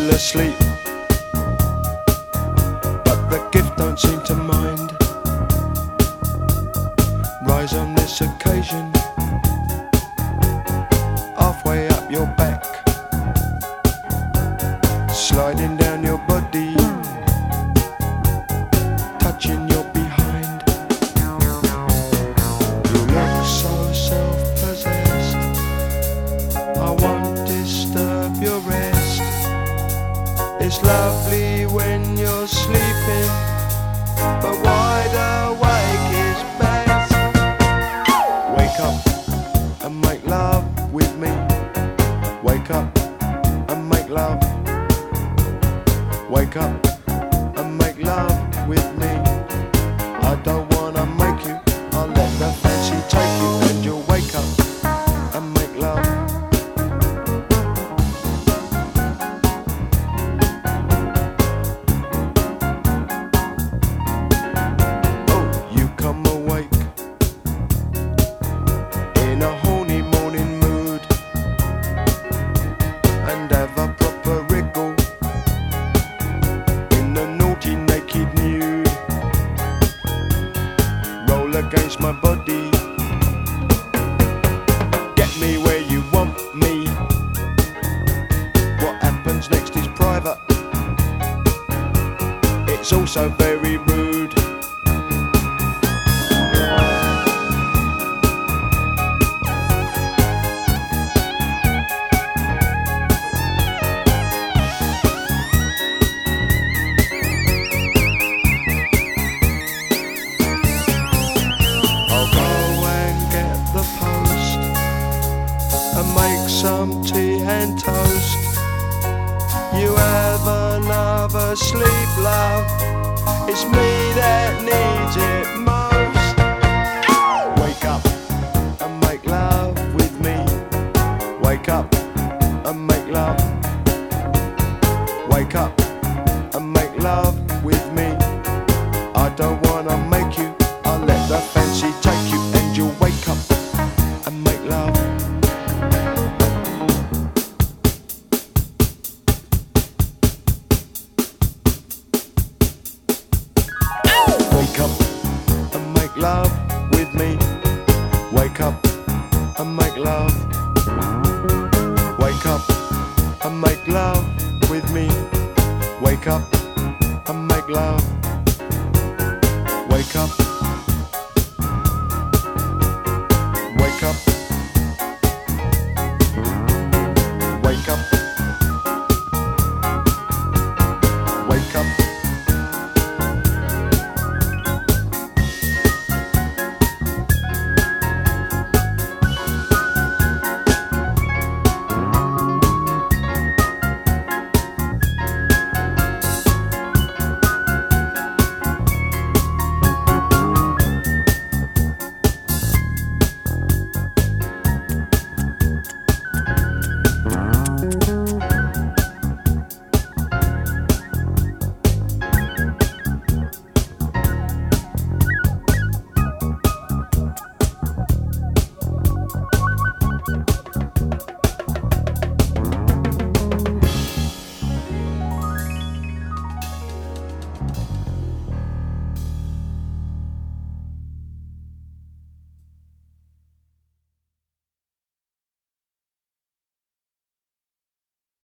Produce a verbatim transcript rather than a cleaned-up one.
asleep, but the gift don't seem to mind. Rise on this occasion, halfway up your back, sliding down your body, touching your behind. You look so self-possessed, I won't disturb your rest. It's lovely when you're sleeping, but wide awake is best. Wake up and make love with me. Wake up and make love. Wake up and make love with me. I don't wanna make you, I'll let the fancy take you, and you'll wake up and make love. Oh, you come awake in a horny morning mood and have a proper wriggle in the naughty naked nude. Roll against my body, get me where you want me. What happens next is private, it's also very rude. I'll go and get the post and make some tea and toast. You have another sleep, love, it's me that needs it most. Wake up and make love with me. Wake up and make love. Wake up and make love with me. I don't wanna make you, I'll let the fancy take you, and you'll wake up and make love. Wake up and make love with me. Wake up and make love. Wake up and make love with me. Wake up and make love. Wake up